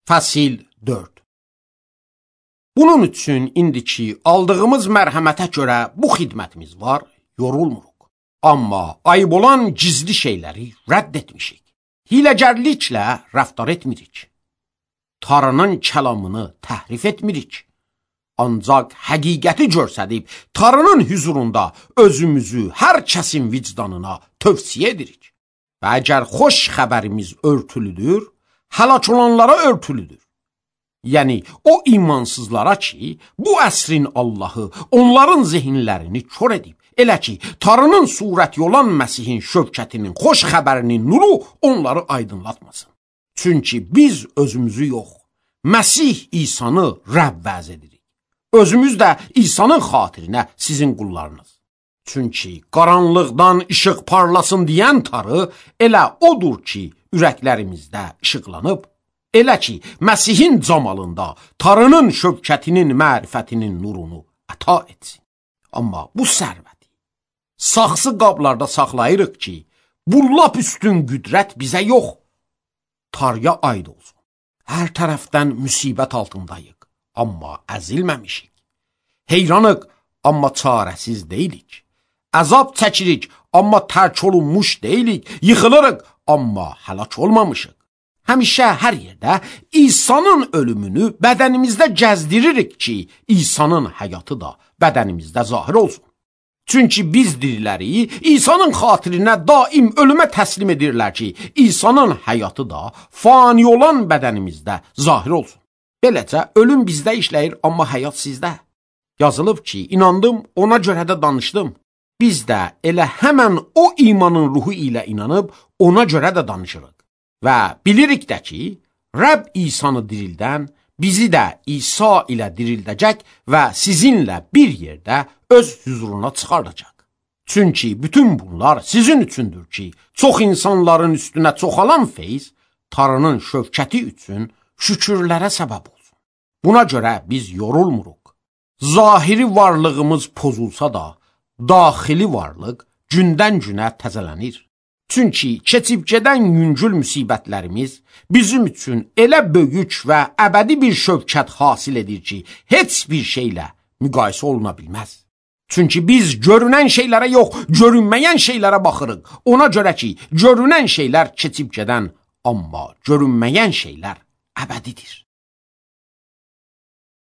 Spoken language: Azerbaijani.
Fəsil 4. Bunun üçün indiki aldığımız mərhəmətə görə bu xidmətimiz var, yorulmuruq. Amma ayıb olan gizli şeyləri rədd etmişik. Hiləgərliklə rəftar etmirik. Tanrının kəlamını təhrif etmirik. Ancaq həqiqəti görsədib, Tanrının hüzurunda özümüzü hər kəsin vicdanına tövsiyə edirik. Və əgər xoş xəbərimiz örtülüdür, həlak olanlara örtülüdür. Yəni, o imansızlara ki, bu əsrin Allahı onların zehinlərini kör edib. Elə ki, Tanrının surəti olan Məsihin şövkətinin, xoş xəbərinin nuru onları aydınlatmasın. Çünki biz özümüzü yox, Məsih İsanı Rəbb vəz edirik. Özümüz də İsa'nın xatirinə sizin qullarınız. Çünki qaranlıqdan işıq parlasın deyən Tanrı elə odur ki, ürəklərimizdə işıqlanıb. Elə ki, Məsihin camalında Tanrının şövkətinin, mərifətinin nurunu əta etsin. Amma bu sərvəti saxsı qablarda saxlayırıq ki, bu lap üstün qüdrət bizə yox, Tanrıya aid olsun. Hər tərəfdən müsibət altındayıq, amma əzilməmişik. Heyranıq, amma çarəsiz deyilik. Əzab çəkirik, amma tərk olunmuş deyilik. Yıxılırıq, amma həlak olmamışıq. Həmişə hər yerdə İsa'nın ölümünü bədənimizdə gəzdiririk ki, İsa'nın həyatı da bədənimizdə zahir olsun. Çünki biz diriləri İsa'nın xatirinə daim ölümə təslim edirlər ki, İsa'nın həyatı da fani olan bədənimizdə zahir olsun. Beləcə, ölüm bizdə işləyir, amma həyat sizdə. Yazılıb ki, inandım, ona görə də danışdım. Biz də elə həmən o imanın ruhu ilə inanıb, ona görə də danışırıq. Və bilirik də ki, Rəbb İsa'nı dirildən, bizi də İsa ilə dirildəcək və sizinlə bir yerdə öz hüzuruna çıxardacaq. Çünki bütün bunlar sizin üçündür ki, çox insanların üstünə çoxalan feyz, Tanrının şövkəti üçün şükürlərə səbəb olsun. Buna görə biz yorulmuruq. Zahiri varlığımız pozulsa da, daxili varlıq gündən-günə təzələnir. Çünki keçib gedən yüngül müsibətlərimiz bizim üçün elə böyük və əbədi bir şövkət hasil edir ki, heç bir şeylə müqayisə oluna bilməz. Çünki biz görünən şeylərə yox, görünməyən şeylərə baxırıq. Ona görə ki, görünən şeylər keçib gedən, amma görünməyən şeylər əbədidir.